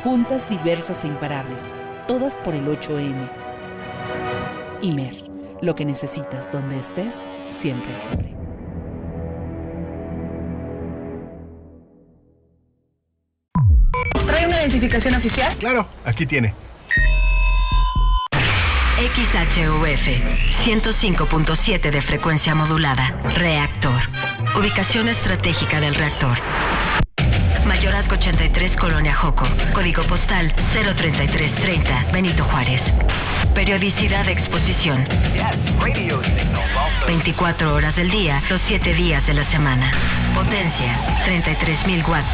juntas diversas e imparables, todas por el 8M. Imer, lo que necesitas donde estés, siempre, siempre. ¿Trae una identificación oficial? Claro, aquí tiene. XHUF 105.7 de frecuencia modulada. Reactor. Ubicación estratégica del reactor. Mayorazgo 83, Colonia Joco. Código postal 03330, Benito Juárez. Periodicidad de exposición. 24 horas del día, los 7 días de la semana. Potencia 33,000 watts.